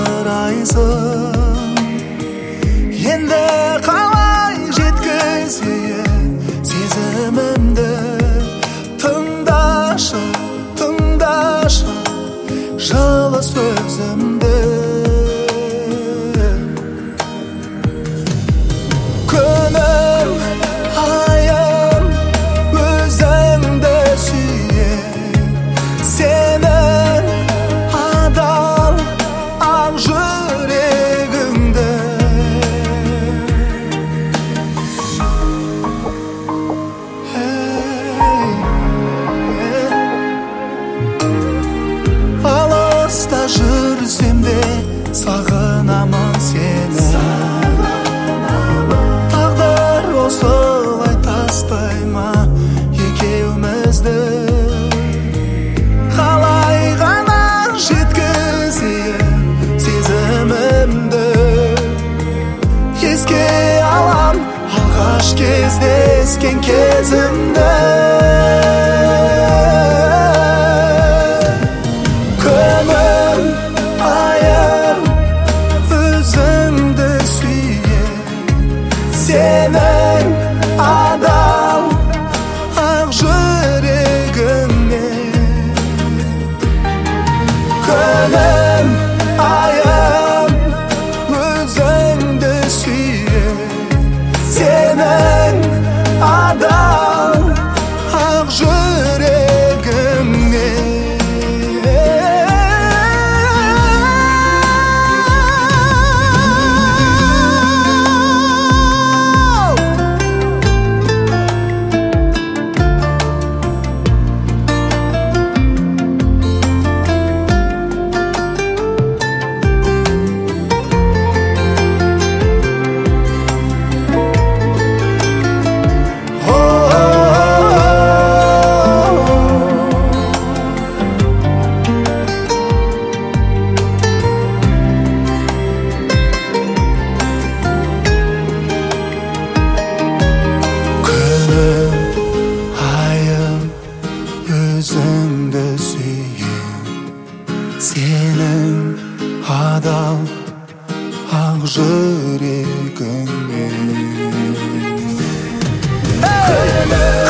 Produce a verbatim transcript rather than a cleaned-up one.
жалтырайсың. Енді қалай жеткізейін сезімімді? Тыңдашы, тыңдашы жылы сөзімді. Күнім, айым, өзіңді сүйем, сенің адал ақ жүрегіңді. Алыста жүрсем де сағынамын сені. Тағдыр осылай тастай ма екеумізді? Қалай ғана жеткізейін сезімімді? Еске алам алғаш кездескен кезімді. Сенің адал ақ жүрегіңе. Күнім, айым, өзіңді сүйем, сенің адал ақ жүрегіңе. Өзіңді сүйем, сенің адал ақ жүрегіңе.